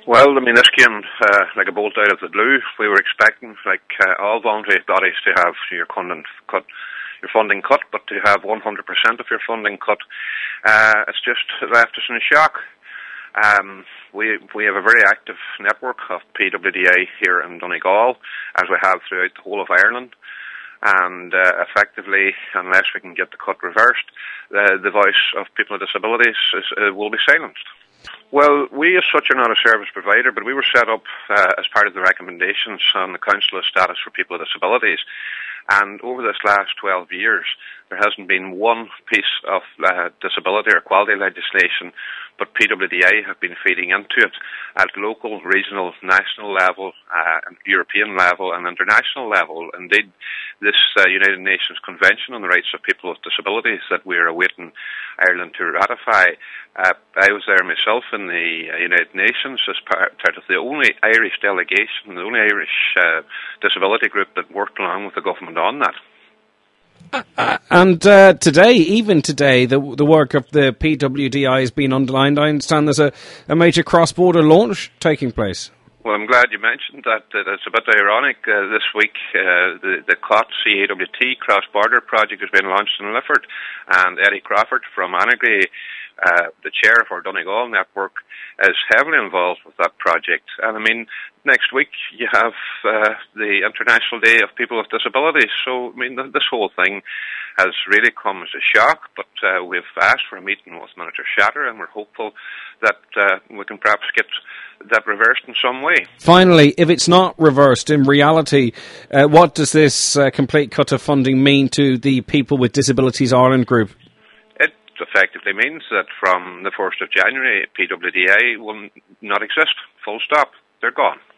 Well, I mean, this came like a bolt out of the blue. We were expecting, like all voluntary bodies, to have your funding cut, but to have 100% of your funding cut, it's just left us in shock. We have a very active network of PWDI here in Donegal, as we have throughout the whole of Ireland. And effectively, unless we can get the cut reversed, the voice of people with disabilities will be silenced. Well, we as such are not a service provider, but we were set up as part of the recommendations on the Council of Status for People with Disabilities. And over this last 12 years, there hasn't been one piece of disability or equality legislation, but PWDI have been feeding into it at local, regional, national level, European level and international level. Indeed, this United Nations Convention on the Rights of People with Disabilities that we are awaiting Ireland to ratify. I was there myself in the United Nations as part of the only Irish delegation, the only Irish disability group that worked along with the government on that. And even today, the work of the PWDI has been underlined. I understand there's a major cross-border launch taking place. Well, I'm glad you mentioned that. It's a bit ironic. This week, the COT CAWT cross-border project has been launched in Lifford, and Eddie Crawford from Annagry, the chair of our Donegal network, is heavily involved with that project. And I mean, next week you have the International Day of People with Disabilities. So, I mean, this whole thing has really come as a shock, but we've asked for a meeting with Minister Shatter, and we're hopeful that we can perhaps get that reversed in some way. Finally, if it's not reversed in reality, what does this complete cut of funding mean to the People with Disabilities Ireland group? It effectively means that from the 1st of January, PWDI will not exist. Full stop. They're gone.